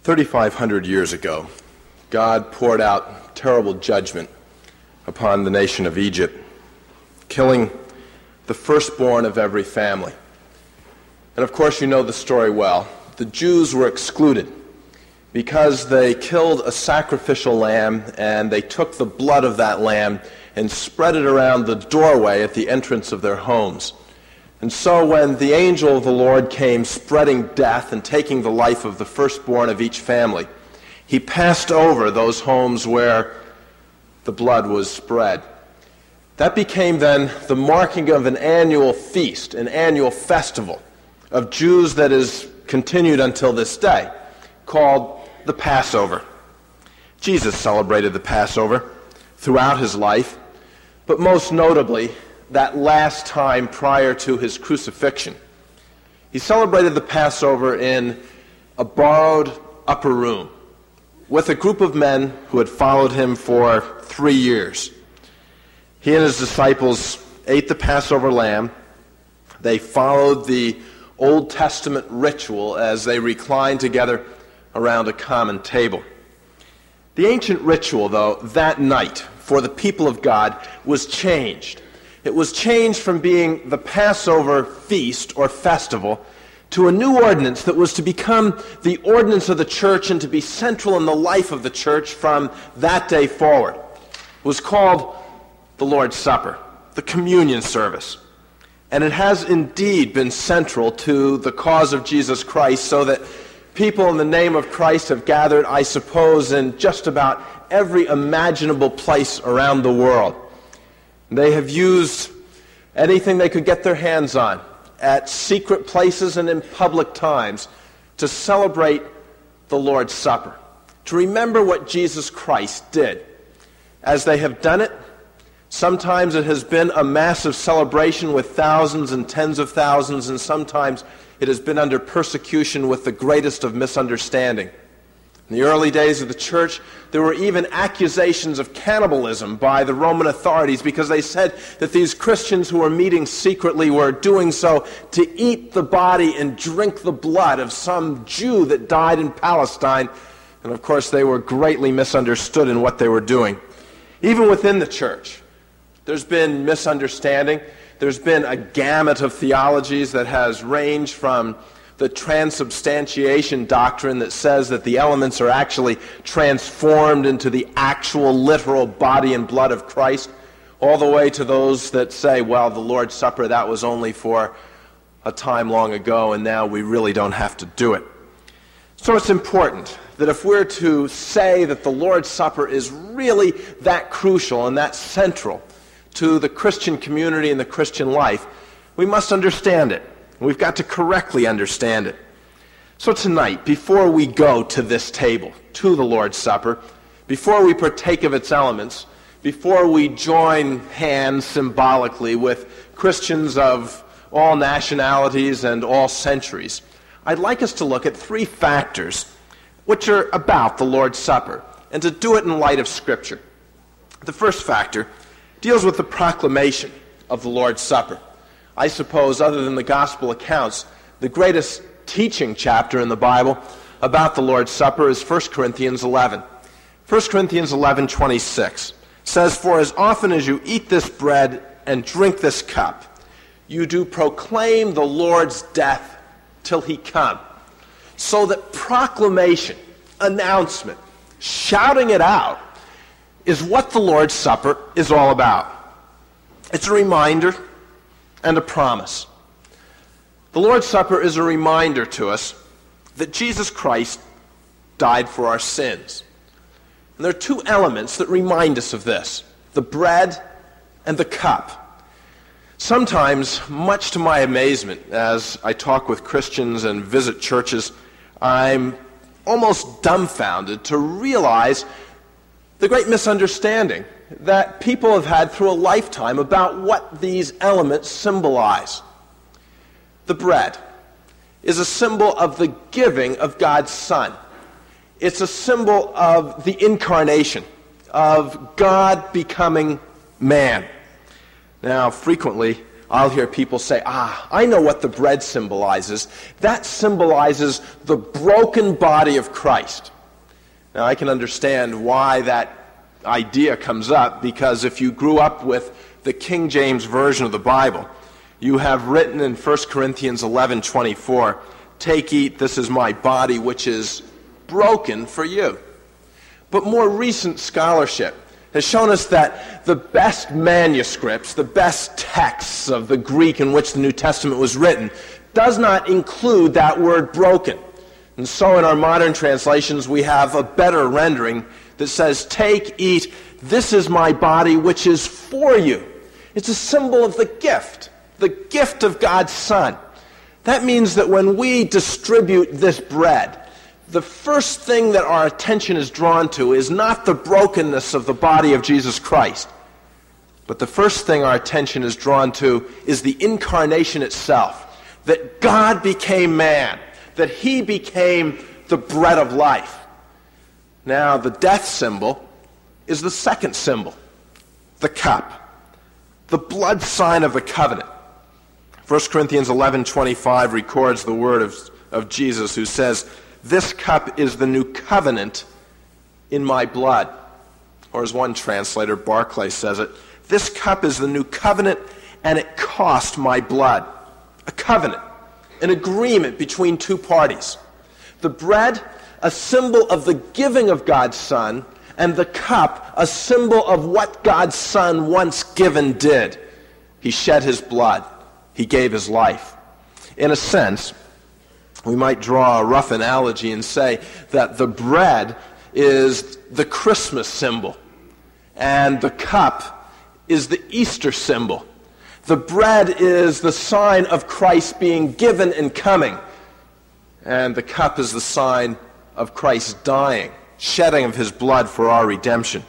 3,500 years ago, God poured out terrible judgment upon the nation of Egypt, killing the firstborn of every family. And of course you know the story well. The Jews were excluded because they killed a sacrificial lamb and they took the blood of that lamb and spread it around the doorway at the entrance of their homes. And so when the angel of the Lord came spreading death and taking the life of the firstborn of each family, he passed over those homes where the blood was spread. That became then the marking of an annual feast, an annual festival of Jews that is continued until this day, called the Passover. Jesus celebrated the Passover throughout his life, but most notably that last time prior to his crucifixion. He celebrated the Passover in a borrowed upper room with a group of men who had followed him for 3 years. He and his disciples ate the Passover lamb. They followed the Old Testament ritual as they reclined together around a common table. The ancient ritual, though, that night for the people of God was changed. It was changed from being the Passover feast or festival to a new ordinance that was to become the ordinance of the church and to be central in the life of the church from that day forward. It was called the Lord's Supper, the communion service. And it has indeed been central to the cause of Jesus Christ, so that people in the name of Christ have gathered, I suppose, in just about every imaginable place around the world. They have used anything they could get their hands on at secret places and in public times to celebrate the Lord's Supper, to remember what Jesus Christ did. As they have done it, sometimes it has been a massive celebration with thousands and tens of thousands, and sometimes it has been under persecution with the greatest of misunderstanding. In the early days of the church, there were even accusations of cannibalism by the Roman authorities because they said that these Christians who were meeting secretly were doing so to eat the body and drink the blood of some Jew that died in Palestine. And of course, they were greatly misunderstood in what they were doing. Even within the church, there's been misunderstanding. There's been a gamut of theologies that has ranged from the transubstantiation doctrine that says that the elements are actually transformed into the actual literal body and blood of Christ, all the way to those that say, well, the Lord's Supper, that was only for a time long ago, and now we really don't have to do it. So it's important that if we're to say that the Lord's Supper is really that crucial and that central to the Christian community and the Christian life, we must understand it. We've got to correctly understand it. So tonight, before we go to this table, to the Lord's Supper, before we partake of its elements, before we join hands symbolically with Christians of all nationalities and all centuries, I'd like us to look at 3 factors which are about the Lord's Supper, and to do it in light of Scripture. The first factor deals with the proclamation of the Lord's Supper. I suppose, other than the gospel accounts, the greatest teaching chapter in the Bible about the Lord's Supper is 1 Corinthians 11. 1 Corinthians 11:26 says, "For as often as you eat this bread and drink this cup, you do proclaim the Lord's death till he come." So that proclamation, announcement, shouting it out, is what the Lord's Supper is all about. It's a reminder and a promise. The Lord's Supper is a reminder to us that Jesus Christ died for our sins. And there are 2 elements that remind us of this: the bread and the cup. Sometimes, much to my amazement, as I talk with Christians and visit churches, I'm almost dumbfounded to realize the great misunderstanding that people have had through a lifetime about what these elements symbolize. The bread is a symbol of the giving of God's Son. It's a symbol of the incarnation, of God becoming man. Now, frequently, I'll hear people say, I know what the bread symbolizes. That symbolizes the broken body of Christ. Now, I can understand why that idea comes up, because if you grew up with the King James Version of the Bible, you have written in 1 Corinthians 11:24, "Take, eat, this is my body, which is broken for you." But more recent scholarship has shown us that the best manuscripts, the best texts of the Greek in which the New Testament was written, does not include that word broken. And so in our modern translations, we have a better rendering that says, "Take, eat, this is my body, which is for you." It's a symbol of the gift of God's Son. That means that when we distribute this bread, the first thing that our attention is drawn to is not the brokenness of the body of Jesus Christ, but the first thing our attention is drawn to is the incarnation itself, that God became man, that he became the bread of life. Now, the death symbol is the second symbol, the cup, the blood sign of the covenant. 1 Corinthians 11:25 records the word of Jesus, who says, "This cup is the new covenant in my blood." Or as one translator, Barclay, says it, "This cup is the new covenant, and it cost my blood." A covenant, an agreement between two parties. The bread, a symbol of the giving of God's Son, and the cup, a symbol of what God's Son once given did. He shed his blood. He gave his life. In a sense, we might draw a rough analogy and say that the bread is the Christmas symbol, and the cup is the Easter symbol. The bread is the sign of Christ being given and coming, and the cup is the sign of Christ dying, shedding of his blood for our redemption.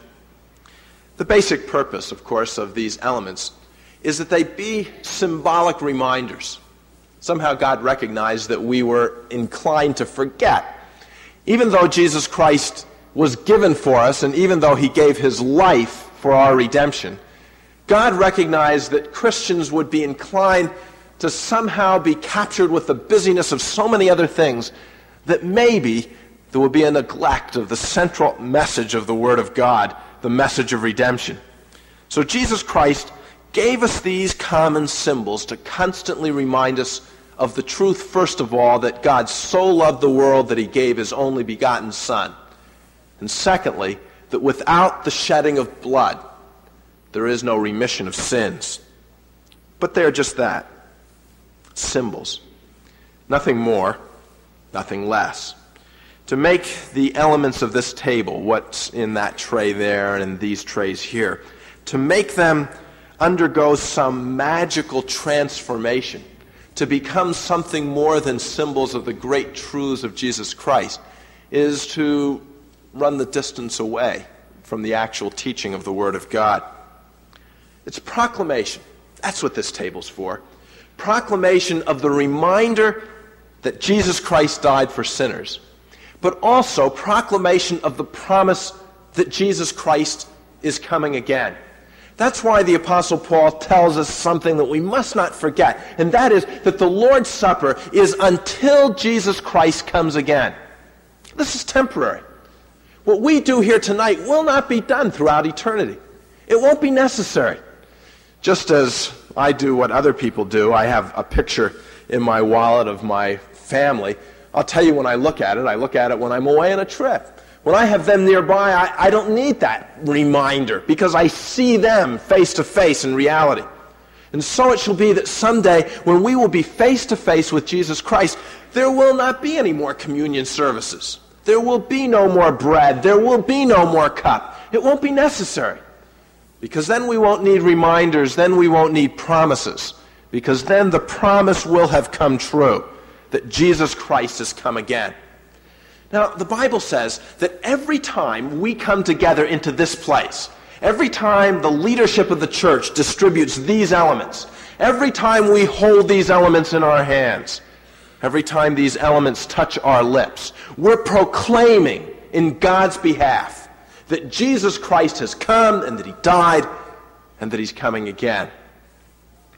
The basic purpose, of course, of these elements is that they be symbolic reminders. Somehow God recognized that we were inclined to forget. Even though Jesus Christ was given for us, and even though he gave his life for our redemption, God recognized that Christians would be inclined to somehow be captured with the busyness of so many other things that maybe there would be a neglect of the central message of the Word of God, the message of redemption. So Jesus Christ gave us these common symbols to constantly remind us of the truth, first of all, that God so loved the world that he gave his only begotten Son. And secondly, that without the shedding of blood, there is no remission of sins. But they are just that, symbols. Nothing more, nothing less. To make the elements of this table, what's in that tray there and these trays here, to make them undergo some magical transformation, to become something more than symbols of the great truths of Jesus Christ, is to run the distance away from the actual teaching of the Word of God. It's proclamation. That's what this table's for. Proclamation of the reminder that Jesus Christ died for sinners, but also proclamation of the promise that Jesus Christ is coming again. That's why the Apostle Paul tells us something that we must not forget, and that is that the Lord's Supper is until Jesus Christ comes again. This is temporary. What we do here tonight will not be done throughout eternity. It won't be necessary. Just as I do what other people do, I have a picture in my wallet of my family. I'll tell you when I look at it when I'm away on a trip. When I have them nearby, I don't need that reminder because I see them face to face in reality. And so it shall be that someday when we will be face to face with Jesus Christ, there will not be any more communion services. There will be no more bread. There will be no more cup. It won't be necessary. Because then we won't need reminders. Then we won't need promises. Because then the promise will have come true that Jesus Christ has come again. Now, the Bible says that every time we come together into this place, every time the leadership of the church distributes these elements, every time we hold these elements in our hands, every time these elements touch our lips, we're proclaiming in God's behalf that Jesus Christ has come and that he died and that he's coming again.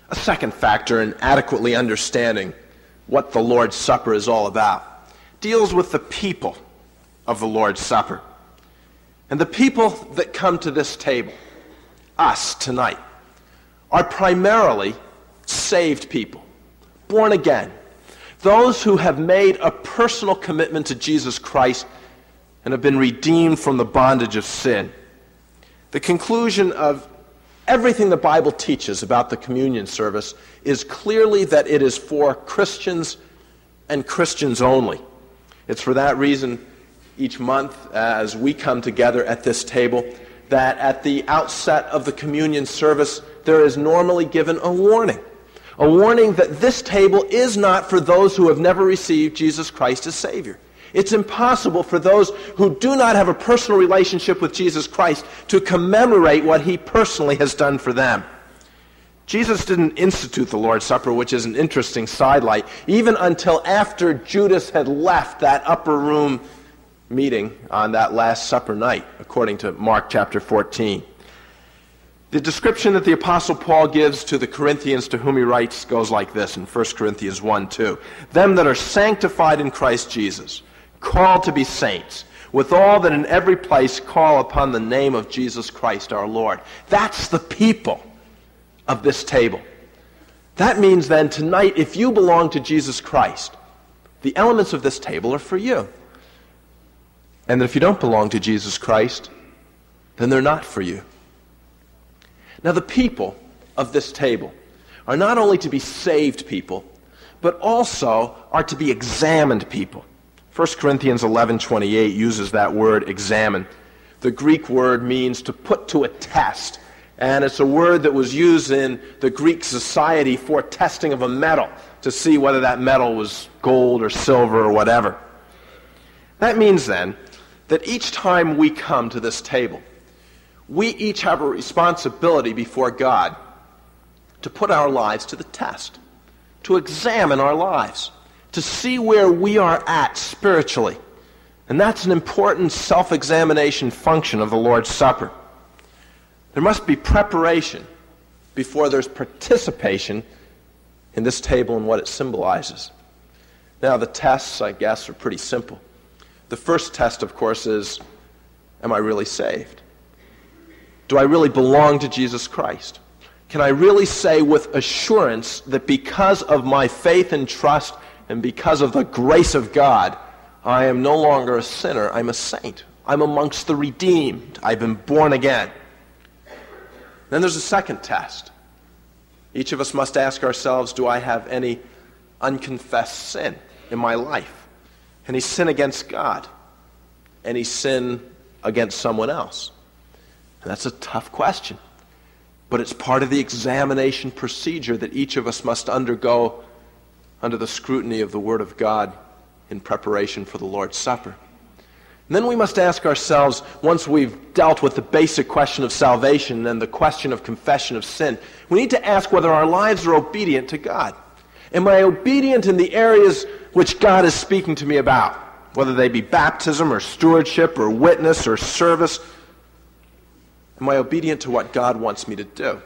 A second factor in adequately understanding what the Lord's Supper is all about deals with the people of the Lord's Supper. And the people that come to this table, us tonight, are primarily saved people, born again, those who have made a personal commitment to Jesus Christ and have been redeemed from the bondage of sin. The conclusion of everything the Bible teaches about the communion service is clearly that it is for Christians and Christians only. It's for that reason each month as we come together at this table that at the outset of the communion service there is normally given a warning that this table is not for those who have never received Jesus Christ as Savior. It's impossible for those who do not have a personal relationship with Jesus Christ to commemorate what he personally has done for them. Jesus didn't institute the Lord's Supper, which is an interesting sidelight, even until after Judas had left that upper room meeting on that Last Supper night, according to Mark chapter 14. The description that the Apostle Paul gives to the Corinthians to whom he writes goes like this in 1 Corinthians 1:2. Them that are sanctified in Christ Jesus, called to be saints, with all that in every place call upon the name of Jesus Christ our Lord. That's the people of this table. That means then tonight, if you belong to Jesus Christ, the elements of this table are for you. And if you don't belong to Jesus Christ, then they're not for you. Now the people of this table are not only to be saved people, but also are to be examined people. 1 Corinthians 11:28 uses that word examine. The Greek word means to put to a test, and it's a word that was used in the Greek society for testing of a metal to see whether that metal was gold or silver or whatever. That means then that each time we come to this table, we each have a responsibility before God to put our lives to the test, to examine our lives, to see where we are at spiritually. And that's an important self-examination function of the Lord's Supper. There must be preparation before there's participation in this table and what it symbolizes. Now, the tests, I guess, are pretty simple. The first test, of course, is, am I really saved? Do I really belong to Jesus Christ? Can I really say with assurance that because of my faith and trust and because of the grace of God, I am no longer a sinner, I'm a saint. I'm amongst the redeemed. I've been born again. Then there's a second test. Each of us must ask ourselves, do I have any unconfessed sin in my life? Any sin against God? Any sin against someone else? And that's a tough question. But it's part of the examination procedure that each of us must undergo under the scrutiny of the Word of God in preparation for the Lord's Supper. And then we must ask ourselves, once we've dealt with the basic question of salvation and the question of confession of sin, we need to ask whether our lives are obedient to God. Am I obedient in the areas which God is speaking to me about? Whether they be baptism or stewardship or witness or service. Am I obedient to what God wants me to do?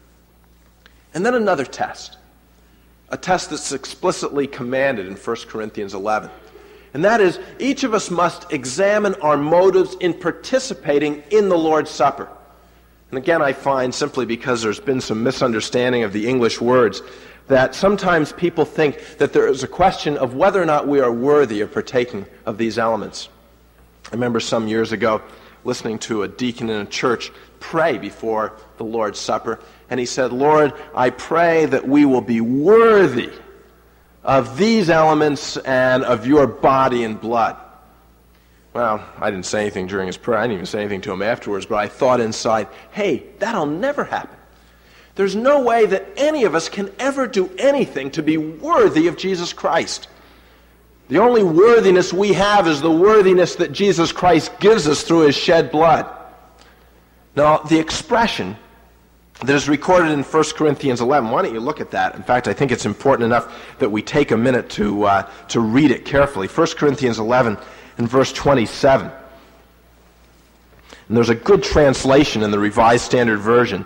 And then another test. A test that's explicitly commanded in 1 Corinthians 11. And that is, each of us must examine our motives in participating in the Lord's Supper. And again, I find, simply because there's been some misunderstanding of the English words, that sometimes people think that there is a question of whether or not we are worthy of partaking of these elements. I remember some years ago listening to a deacon in a church pray before the Lord's Supper, and he said, Lord, I pray that we will be worthy of these elements and of your body and blood. Well, I didn't say anything during his prayer. I didn't even say anything to him afterwards, but I thought inside, hey, that'll never happen. There's no way that any of us can ever do anything to be worthy of Jesus Christ. The only worthiness we have is the worthiness that Jesus Christ gives us through his shed blood. Now, the expression that is recorded in 1 Corinthians 11, why don't you look at that? In fact, I think it's important enough that we take a minute to read it carefully. 1 Corinthians 11 and verse 27. And there's a good translation in the Revised Standard Version.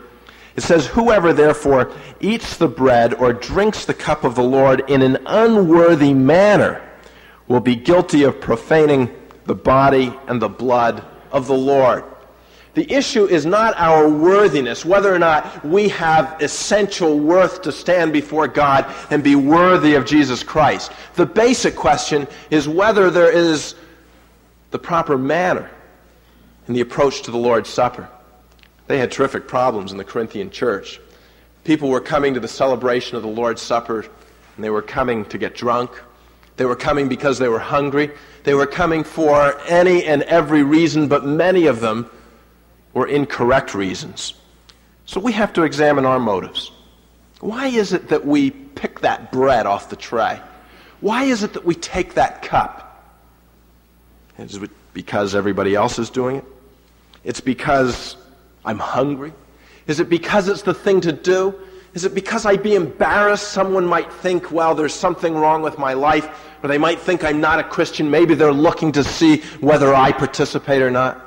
It says, "Whoever therefore eats the bread or drinks the cup of the Lord in an unworthy manner will be guilty of profaning the body and the blood of the Lord." The issue is not our worthiness, whether or not we have essential worth to stand before God and be worthy of Jesus Christ. The basic question is whether there is the proper manner in the approach to the Lord's Supper. They had terrific problems in the Corinthian church. People were coming to the celebration of the Lord's Supper, and they were coming to get drunk. They were coming because they were hungry. They were coming for any and every reason, but many of them were incorrect reasons. So we have to examine our motives. Why is it that we pick that bread off the tray? Why is it that we take that cup? Is it because everybody else is doing it? It's because I'm hungry? Is it because it's the thing to do? Is it because I'd be embarrassed? Someone might think, well, there's something wrong with my life, or they might think I'm not a Christian. Maybe they're looking to see whether I participate or not.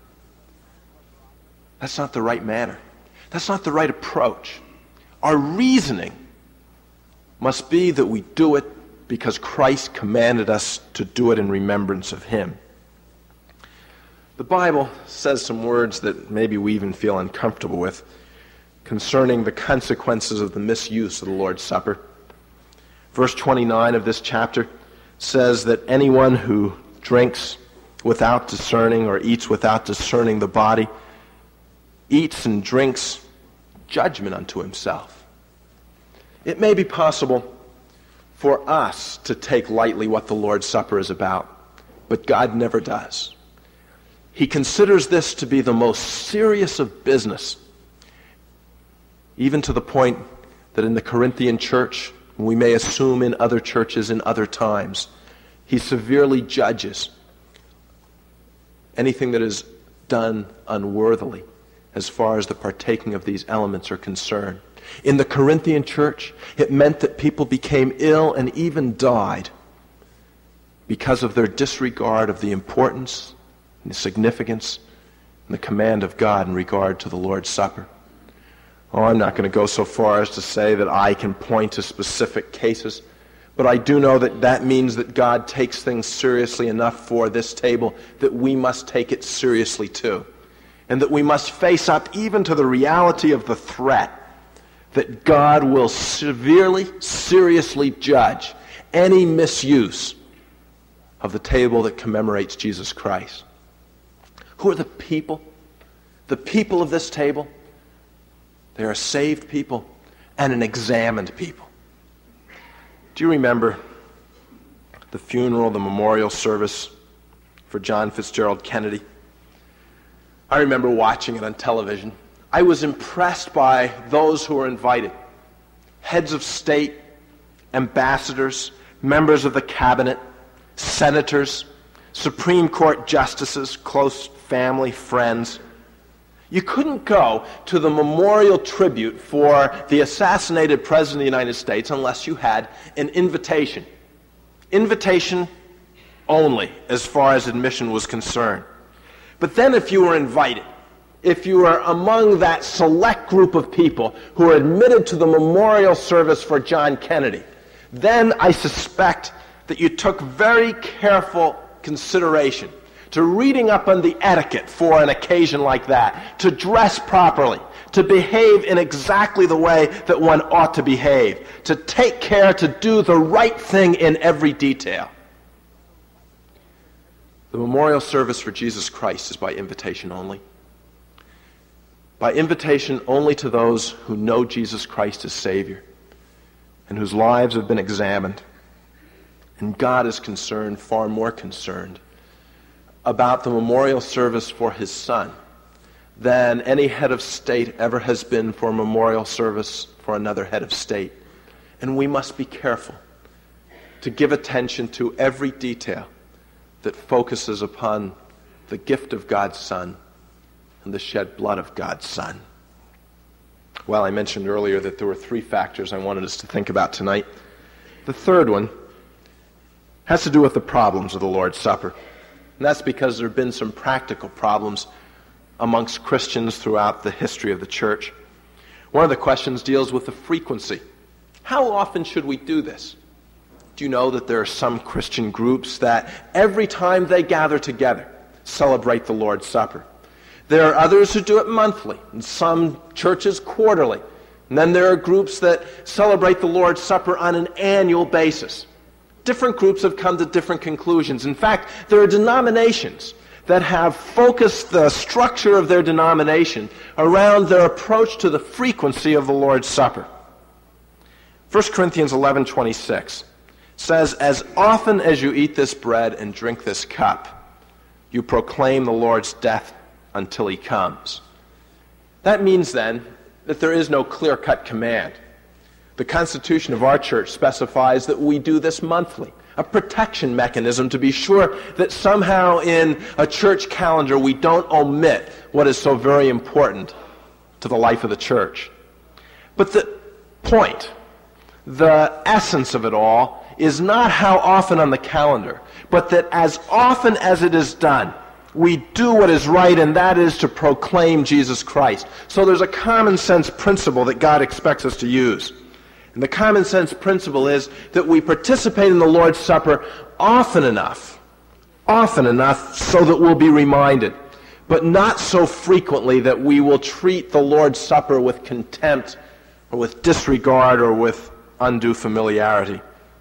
That's not the right manner. That's not the right approach. Our reasoning must be that we do it because Christ commanded us to do it in remembrance of Him. The Bible says some words that maybe we even feel uncomfortable with concerning the consequences of the misuse of the Lord's Supper. Verse 29 of this chapter says that anyone who drinks without discerning or eats without discerning the body eats and drinks judgment unto himself. It may be possible for us to take lightly what the Lord's Supper is about, but God never does. He considers this to be the most serious of business, even to the point that in the Corinthian church, we may assume in other churches in other times, he severely judges anything that is done unworthily as far as the partaking of these elements are concerned. In the Corinthian church, it meant that people became ill and even died because of their disregard of the importance and the significance and the command of God in regard to the Lord's Supper. Oh, I'm not going to go so far as to say that I can point to specific cases, but I do know that that means that God takes things seriously enough for this table that we must take it seriously too. And that we must face up even to the reality of the threat that God will severely, seriously judge any misuse of the table that commemorates Jesus Christ. Who are the people? The people of this table? They are a saved people and an examined people. Do you remember the funeral, the memorial service for John Fitzgerald Kennedy? I remember watching it on television. I was impressed by those who were invited. Heads of state, ambassadors, members of the cabinet, senators, Supreme Court justices, close family, friends. You couldn't go to the memorial tribute for the assassinated President of the United States unless you had an invitation. Invitation only, as far as admission was concerned. But then if you were invited, if you were among that select group of people who were admitted to the memorial service for John Kennedy, then I suspect that you took very careful consideration to reading up on the etiquette for an occasion like that, to dress properly, to behave in exactly the way that one ought to behave, to take care to do the right thing in every detail. The memorial service for Jesus Christ is by invitation only. By invitation only to those who know Jesus Christ as Savior and whose lives have been examined. And God is concerned, far more concerned, about the memorial service for His Son than any head of state ever has been for a memorial service for another head of state. And we must be careful to give attention to every detail that focuses upon the gift of God's Son and the shed blood of God's Son. Well, I mentioned earlier that there were three factors I wanted us to think about tonight. The third one has to do with the problems of the Lord's Supper. And that's because there have been some practical problems amongst Christians throughout the history of the church. One of the questions deals with the frequency. How often should we do this? Do you know that there are some Christian groups that every time they gather together celebrate the Lord's Supper? There are others who do it monthly, and some churches quarterly. And then there are groups that celebrate the Lord's Supper on an annual basis. Different groups have come to different conclusions. In fact, there are denominations that have focused the structure of their denomination around their approach to the frequency of the Lord's Supper. 1 Corinthians 11:26 says, "As often as you eat this bread and drink this cup, you proclaim the Lord's death until he comes." That means then that there is no clear-cut command. The constitution of our church specifies that we do this monthly, a protection mechanism to be sure that somehow in a church calendar we don't omit what is so very important to the life of the church. But the point, the essence of it all, is not how often on the calendar, but that as often as it is done, we do what is right, and that is to proclaim Jesus Christ. So there's a common sense principle that God expects us to use. And the common sense principle is that we participate in the Lord's Supper often enough so that we'll be reminded, but not so frequently that we will treat the Lord's Supper with contempt or with disregard or with undue familiarity.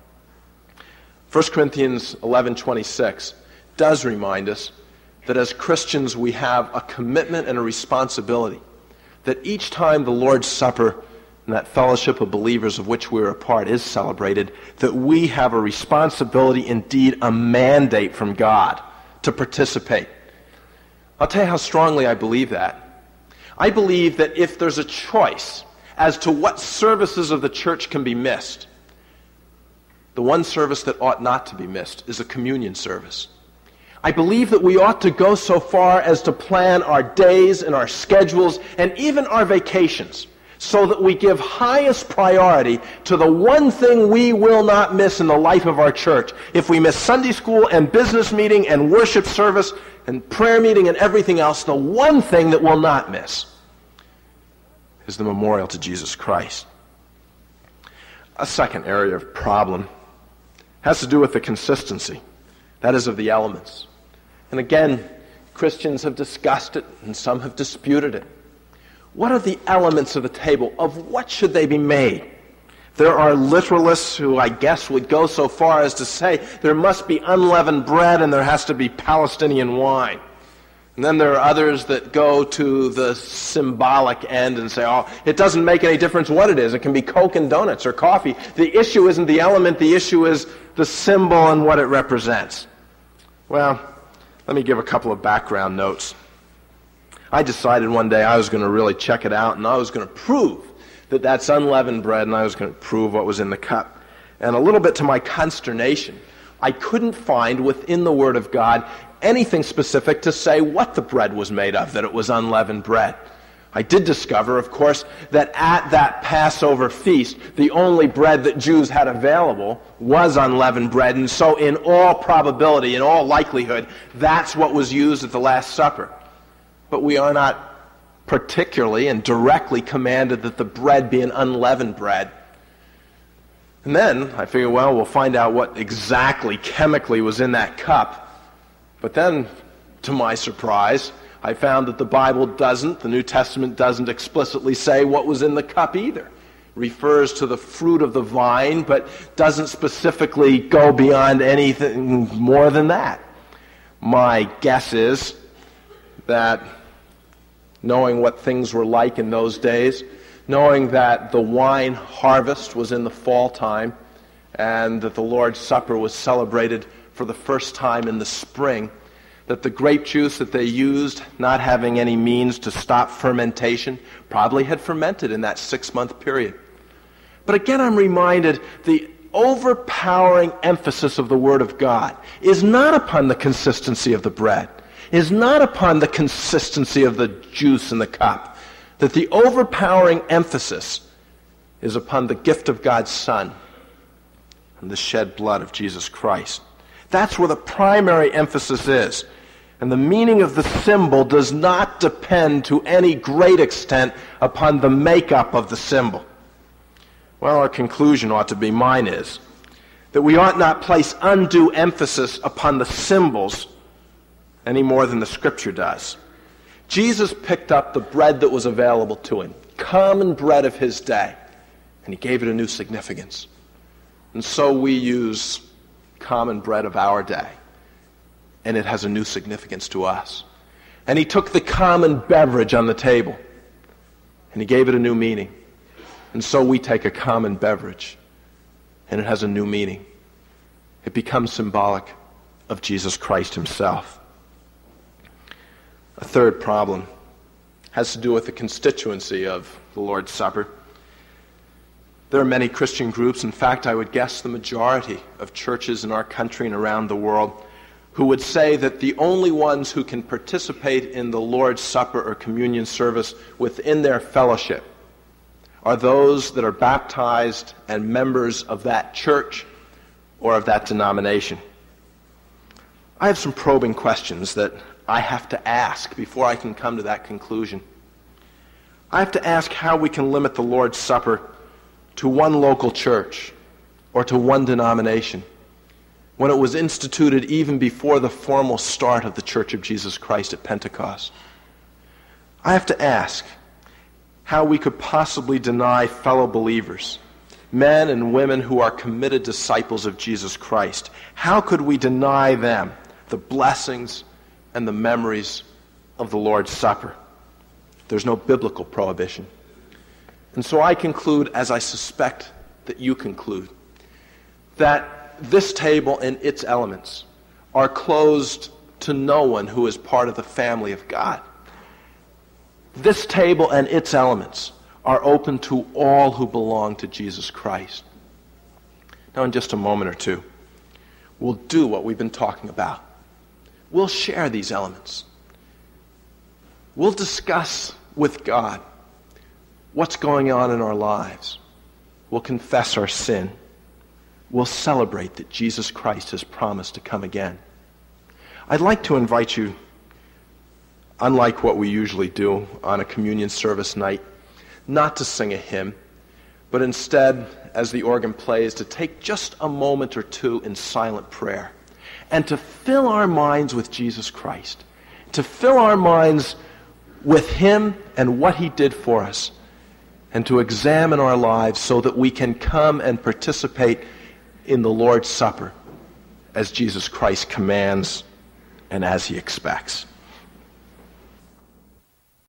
1 Corinthians 11:26 does remind us that as Christians we have a commitment and a responsibility that each time the Lord's Supper and that fellowship of believers of which we're a part is celebrated, that we have a responsibility, indeed a mandate from God to participate. I'll tell you how strongly I believe that. I believe that if there's a choice as to what services of the church can be missed, the one service that ought not to be missed is a communion service. I believe that we ought to go so far as to plan our days and our schedules and even our vacations so that we give highest priority to the one thing we will not miss in the life of our church. If we miss Sunday school and business meeting and worship service and prayer meeting and everything else, the one thing that we'll not miss is the memorial to Jesus Christ. A second area of problem has to do with the consistency, that is, of the elements. And again, Christians have discussed it and some have disputed it. What are the elements of the table? Of what should they be made? There are literalists who I guess would go so far as to say there must be unleavened bread and there has to be Palestinian wine. And then there are others that go to the symbolic end and say, oh, it doesn't make any difference what it is. It can be Coke and donuts or coffee. The issue isn't the element. The issue is the symbol and what it represents. Well, let me give a couple of background notes. I decided one day I was going to really check it out, and I was going to prove that that's unleavened bread, and I was going to prove what was in the cup. And a little bit to my consternation, I couldn't find within the Word of God anything specific to say what the bread was made of, that it was unleavened bread. I did discover, of course, that at that Passover feast, the only bread that Jews had available was unleavened bread, and so in all probability, in all likelihood, that's what was used at the Last Supper. But we are not particularly and directly commanded that the bread be an unleavened bread. And then I figured, well, we'll find out what exactly chemically was in that cup. But then, to my surprise, I found that the Bible doesn't, the New Testament doesn't explicitly say what was in the cup either. It refers to the fruit of the vine, but doesn't specifically go beyond anything more than that. My guess is that knowing what things were like in those days, knowing that the wine harvest was in the fall time, and that the Lord's Supper was celebrated for the first time in the spring, that the grape juice that they used, not having any means to stop fermentation, probably had fermented in that 6-month period. But again, I'm reminded the overpowering emphasis of the Word of God is not upon the consistency of the bread, is not upon the consistency of the juice in the cup, that the overpowering emphasis is upon the gift of God's Son and the shed blood of Jesus Christ. That's where the primary emphasis is. And the meaning of the symbol does not depend to any great extent upon the makeup of the symbol. Well, our conclusion ought to be, mine is, that we ought not place undue emphasis upon the symbols any more than the Scripture does. Jesus picked up the bread that was available to him, common bread of his day, and he gave it a new significance. And so we use common bread of our day, and it has a new significance to us. And he took the common beverage on the table, and he gave it a new meaning. And so we take a common beverage, and it has a new meaning. It becomes symbolic of Jesus Christ himself. A third problem has to do with the constituency of the Lord's Supper. There are many Christian groups, in fact, I would guess the majority of churches in our country and around the world, who would say that the only ones who can participate in the Lord's Supper or communion service within their fellowship are those that are baptized and members of that church or of that denomination. I have some probing questions that I have to ask before I can come to that conclusion. I have to ask how we can limit the Lord's Supper to one local church or to one denomination when it was instituted even before the formal start of the Church of Jesus Christ at Pentecost. I have to ask how we could possibly deny fellow believers, men and women who are committed disciples of Jesus Christ, how could we deny them the blessings and the memories of the Lord's Supper? There's no biblical prohibition. And so I conclude, as I suspect that you conclude, that this table and its elements are closed to no one who is part of the family of God. This table and its elements are open to all who belong to Jesus Christ. Now, in just a moment or two, we'll do what we've been talking about. We'll share these elements. We'll discuss with God what's going on in our lives. We'll confess our sin. We'll celebrate that Jesus Christ has promised to come again. I'd like to invite you, unlike what we usually do on a communion service night, not to sing a hymn, but instead, as the organ plays, to take just a moment or two in silent prayer and to fill our minds with Jesus Christ, to fill our minds with him and what he did for us, and to examine our lives so that we can come and participate in the Lord's Supper as Jesus Christ commands and as he expects.